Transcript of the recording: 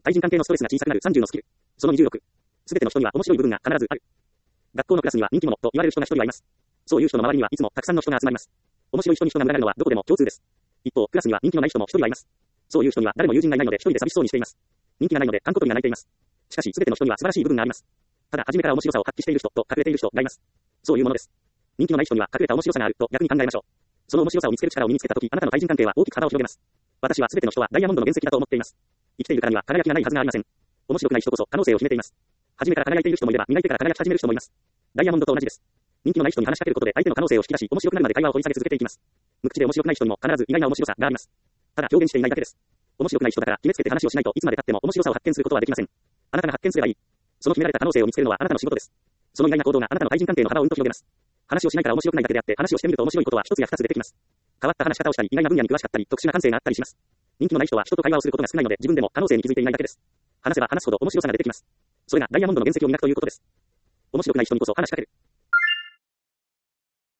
対人関係のストレスが小さくなる30のスキル。その26。すべての人には面白い部分が必ずある。学校のクラスには人気者と言われる人が一人はいます。そういう人の周りにはいつもたくさんの人が集まります。面白い人に人が群がるのはどこでも共通です。一方、クラスには人気のない人も一人はいます。そういう人には誰も友人がいないので一人で寂しそうにしています。人気がないので完コピが泣いています。しかし、すべての人には素晴らしい部分があります。ただ、初めから面白さを発揮している人と隠れている人がいます。そういうものです。人気のない人には隠れた面白さがあると逆に考えましょう。その面白さを見つける力を身につけたとき、あなたの対人関係は大きく幅を広げます。私はすべての人はダイヤモンドの原石だと思っています。生きているからには輝きがないはずがありません。面白くない人こそ可能性を秘めています。初めから輝いている人もいれば、磨いてから輝き始める人もいます。ダイヤモンドと同じです。人気のない人に話しかけることで相手の可能性を引き出し、面白くなるまで会話を掘り下げ続けていきます。無口で面白くない人にも必ず意外な面白さがあります。ただ表現していないだけです。面白くない人だから決めつけて話をしないといつまで経っても面白さを発見することはできません。あなたが発見すればいい。その決められた可能性を見つけるのはあなたの仕事です。その意外な行動があなたの対人関係の幅をうんと広げます。話をしないから面白くないだけであって、話をしてみると面白いことは一つや二つ出てきます。変わった話し方をしたり、意外な分野に詳しかったり、特殊な感性があったりします。人気のない人は人と会話をすることが少ないので、自分でも可能性に気づいていないだけです。話せば話すほど面白さが出てきます。それがダイヤモンドの原石を磨くということです。面白くない人にこそ話しかける。